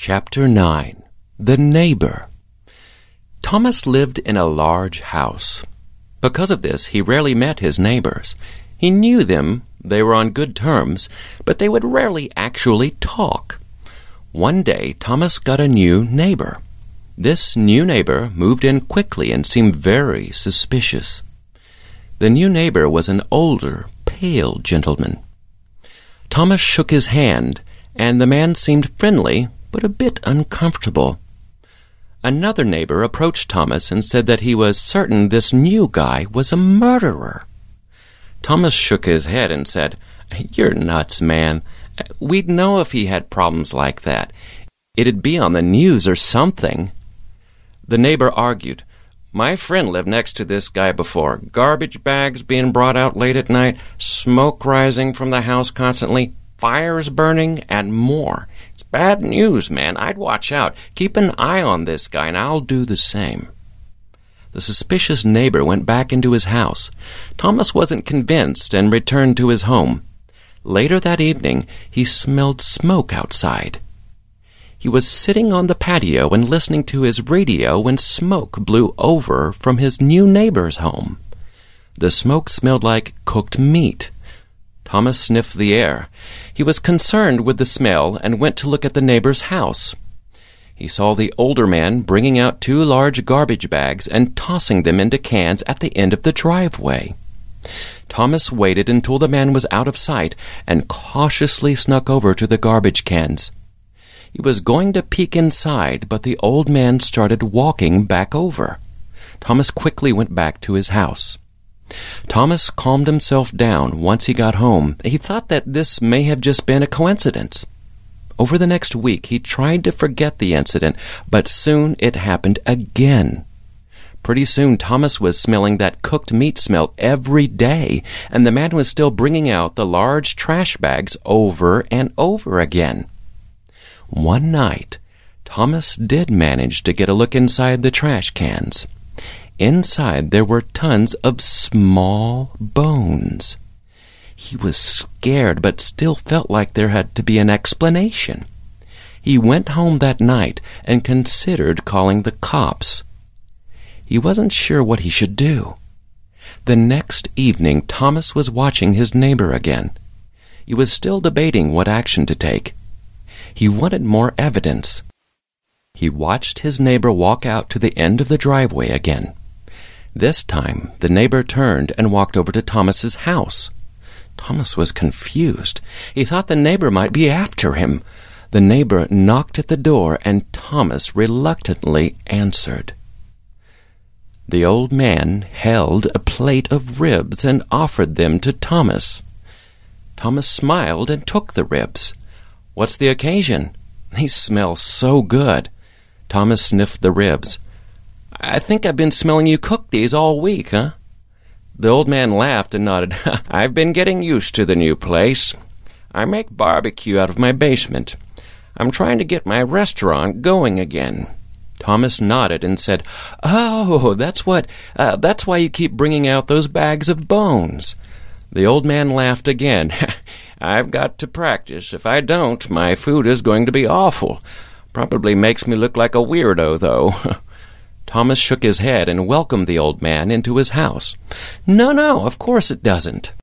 Chapter 9. The Neighbor. Thomas lived in a large house. Because of this, he rarely met his neighbors. He knew them, they were on good terms, but they would rarely actually talk. One day, Thomas got a new neighbor. This new neighbor moved in quickly and seemed very suspicious. The new neighbor was an older, pale gentleman. Thomas shook his hand, and the man seemed friendly, but a bit uncomfortable. Another neighbor approached Thomas and said that he was certain this new guy was a murderer. Thomas shook his head and said, "You're nuts, man. We'd know if he had problems like that. It'd be on the news or something." The neighbor argued, "My friend lived next to this guy before. Garbage bags being brought out late at night, smoke rising from the house constantly, fires burning, and more. It's bad news, man. I'd watch out. Keep an eye on this guy, and I'll do the same." The suspicious neighbor went back into his house. Thomas wasn't convinced and returned to his home. Later that evening, he smelled smoke outside. He was sitting on the patio and listening to his radio when smoke blew over from his new neighbor's home. The smoke smelled like cooked meat. Thomas sniffed the air. He was concerned with the smell and went to look at the neighbor's house. He saw the older man bringing out 2 large garbage bags and tossing them into cans at the end of the driveway. Thomas waited until the man was out of sight and cautiously snuck over to the garbage cans. He was going to peek inside, but the old man started walking back over. Thomas quickly went back to his house. Thomas calmed himself down once he got home. He thought that this may have just been a coincidence. Over the next week, he tried to forget the incident, but soon it happened again. Pretty soon, Thomas was smelling that cooked meat smell every day, and the man was still bringing out the large trash bags over and over again. One night, Thomas did manage to get a look inside the trash cans. Inside there were tons of small bones. He was scared, but still felt like there had to be an explanation. He went home that night and considered calling the cops. He wasn't sure what he should do. The next evening, Thomas was watching his neighbor again. He was still debating what action to take. He wanted more evidence. He watched his neighbor walk out to the end of the driveway again. This time, the neighbor turned and walked over to Thomas's house. Thomas was confused. He thought the neighbor might be after him. The neighbor knocked at the door, and Thomas reluctantly answered. The old man held a plate of ribs and offered them to Thomas. Thomas smiled and took the ribs. "What's the occasion? These smell so good." Thomas sniffed the ribs. "I think I've been smelling you cook these all week, huh?" The old man laughed and nodded. "I've been getting used to the new place. I make barbecue out of my basement. I'm trying to get my restaurant going again." Thomas nodded and said, "Oh, that's why you keep bringing out those bags of bones." The old man laughed again. "I've got to practice. If I don't, my food is going to be awful. Probably makes me look like a weirdo, though." Thomas shook his head and welcomed the old man into his house. No, of course it doesn't."